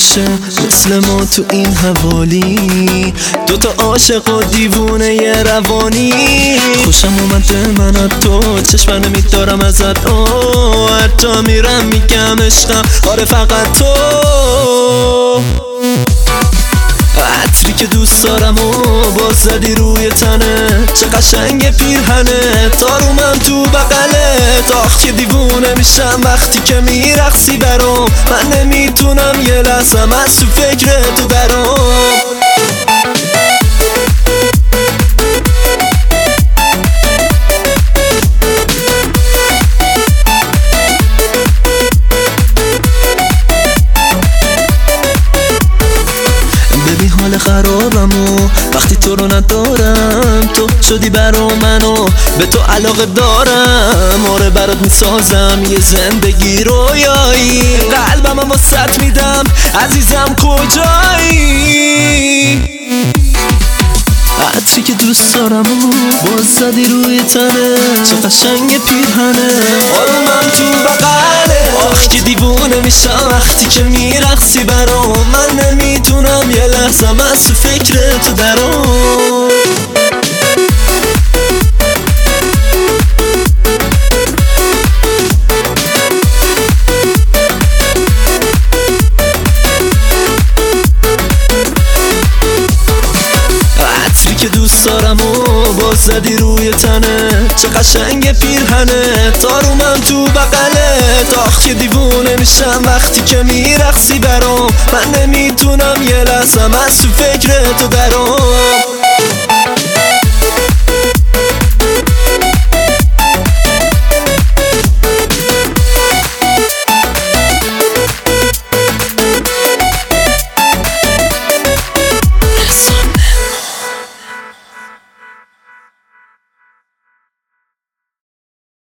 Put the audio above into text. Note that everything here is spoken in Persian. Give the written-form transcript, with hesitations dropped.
میشه مثل ما تو این حوالی، دوتا عاشق و دیوونه ی روانی. خوشم اومده من از تو، چشم نمیدارم ازت. حتی میرم میگم عشقم، آره فقط تو. عطری که دوست دارم و باز زدی روی تنه، چه قشنگ پیرهنه، تارومم تو بغلت. آخ که دیوونه میشم وقتی که میرقصی برام، من نمیتونم یه لحظم از تو فکر تو درام. حال خرابم و وقتی تو رو ندارم، تو شدی برا منو به تو علاقه دارم. آره برات میسازم یه زندگی رویایی، قلبم هم واسط میدم عزیزم کجایی. عطری که دوست دارم و باز زدی روی تنه، چه قشنگ پیرهنه، آرومم تو بغله. آخ که دیوونه میشم وقتی که میرقصی برام، من نمیتونم یه لحظم از تو فکر تو درام. که دوست دارم و باز زدی روی تنه، چه قشنگ پیرهنه، تارومم تو بغلت. آخ که دیوونه میشم وقتی که میرقصی برام، من نمیتونم یه لحظم از تو فکر تو درام.